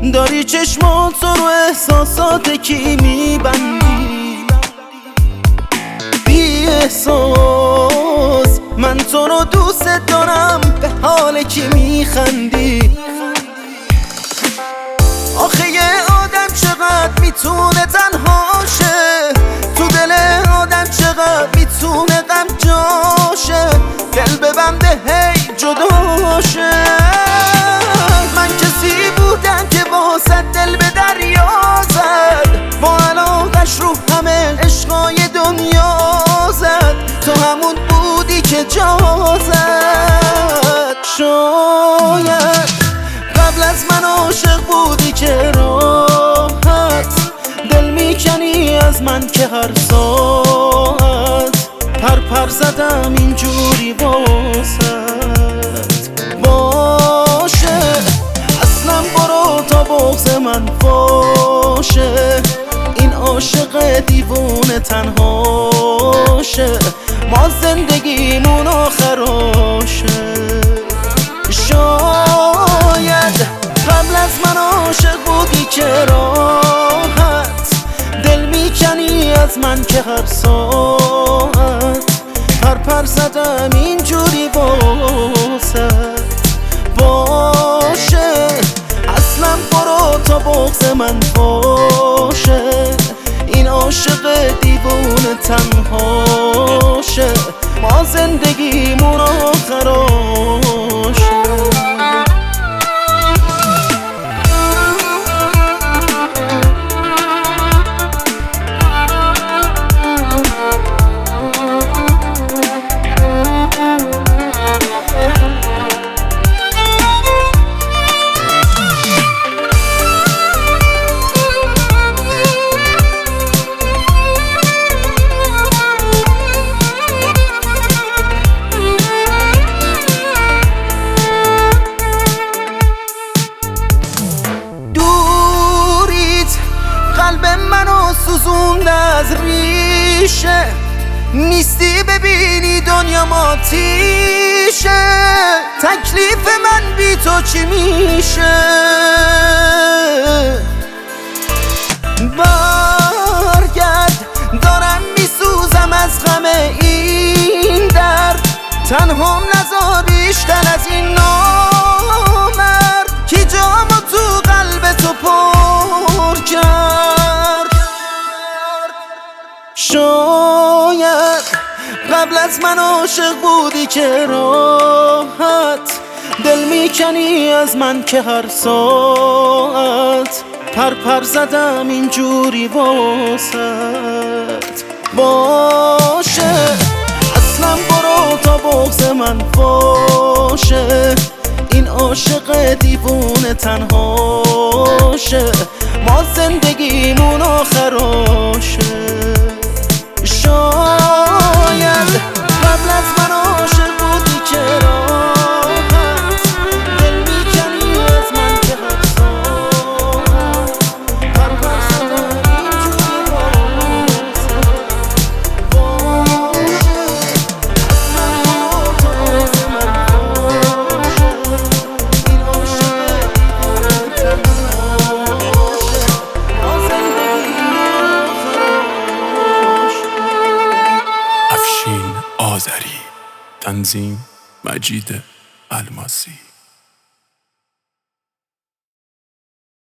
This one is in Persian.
داری چشمات رو احساسات کی میبندی؟ بی احساس من تو رو دوست دارم، به حال کی میخندی؟ آخه یه آدم چقدر میتونه تنها شه، تو دل آدم چقدر میتونه غم جاشه، دل ببنده هی جدا شه. من کسی بودم که واسه دل به دریا زد، با علاقش رو همه عشقای دنیا زد، تو همون بودی که جا زد. شاید قبل از من عاشق بودی که راحت دل میکنی از من که هر ساعت پر زدم اینجوری واسط. باشه اصلا برو تا بغض من باشه، این عاشق دیوونه تنهاشه، ما زندگیمون آخراشه. شاید قبل از من عاشق بودی که راحت دل میکنی از من که هر ساعت پر زدم اینجوری واسط. باشه اصلا برو تا بغض من باشه، این عاشق دیوونه تنهاشه، ما زندگیمون آخراشه. قلب منو سوزونده از ریشه، نیستی ببینی دنیا ماتیشه، تکلیف من بی تو چی میشه؟ برگرد دارم میسوزم از غم این درد، تنهام نذار بیشتر از این نامرد کی جامو تو قلب تو پر کرد. شاید قبل از من عاشق بودی که راحت دل میکنی از من که هر ساعت پر زدم اینجوری واسط. باشه اصلا برو تا بغض من باشه، این عاشق دیوونه تنهاشه، ما زندگیمون آخراشه. شاید قبل از من عاشق بودی که راحت دل میکنی از من که هر ساعت پر زدم اینجوری واسط. باشه اصلا برو تا بغض من باشه، این عاشق دیوونه تنهاشه، ما زندگیمون آخراشه. افشین آذری، تنظیم مجید الماسی.